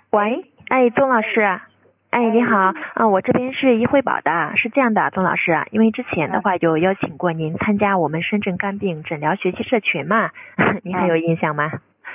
喂，哎，宗老师，哎，你好，我这边是怡惠宝的，是这样的，宗老师，因为之前的话有邀请过您参加我们深圳肝病诊疗学习社群嘛，您还有印象吗？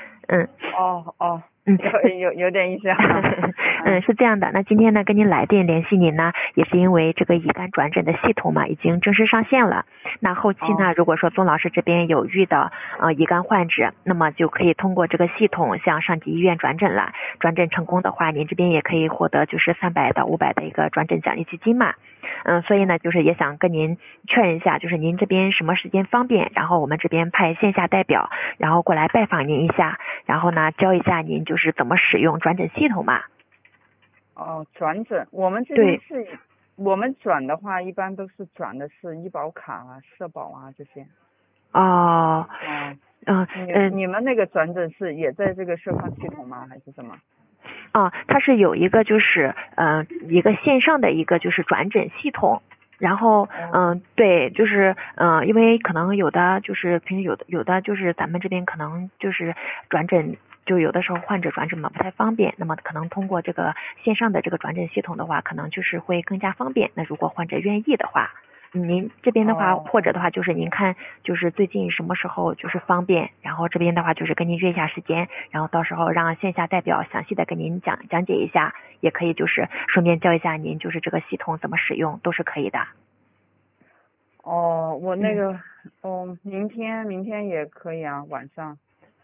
有点印象。 是这样的，那今天呢跟您来电联系您呢，也是因为这个乙肝转诊的系统嘛，已经正式上线了。那后期呢，如果说宗老师这边有遇到乙肝患者，那么就可以通过这个系统向上级医院转诊了。转诊成功的话，您这边也可以获得就是300到500的一个转诊奖励基金嘛。所以呢，就是也想跟您确认一下，就是您这边什么时间方便，然后我们这边派线下代表，然后过来拜访您一下，然后呢教一下您就是怎么使用转诊系统嘛。 转诊，我们这边是，我们转的话一般都是转的是医保卡啊、社保啊这些。你们那个转诊是也在这个社康系统吗？还是什么？ 它是有一个就是一个线上的一个就是转诊系统，然后对，就是因为可能有的就是平时有的就是咱们这边可能就是转诊，就有的时候患者转诊嘛不太方便，那么可能通过这个线上的这个转诊系统的话，可能就是会更加方便。那如果患者愿意的话，您这边的话，或者的话就是您看就是最近什么时候就是方便，然后这边的话就是跟您约一下时间，然后到时候让线下代表详细的跟您讲解一下，也可以就是顺便教一下您就是这个系统怎么使用，都是可以的。 我那个明天也可以啊，晚上。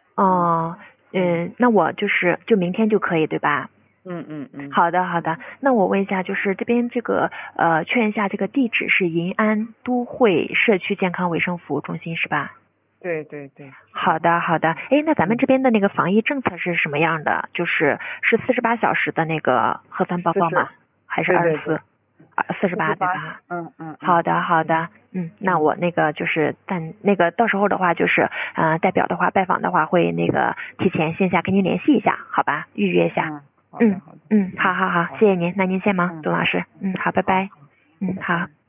那我就明天就可以对吧？好的，那我问一下，就是这边这个确认一下，这个地址是银安都会社区健康卫生服务中心是吧？ 对。 好的，哎，那咱们这边的那个防疫政策是什么样的？是48小时的那个核酸报告吗？还是24？48对吧？好的，那我那个就是但那个到时候的话就是代表的话拜访的话会那个提前线下跟您联系一下，好吧？预约一下。 好的。 好，谢谢您，那您先忙，董老师。好，拜拜。好。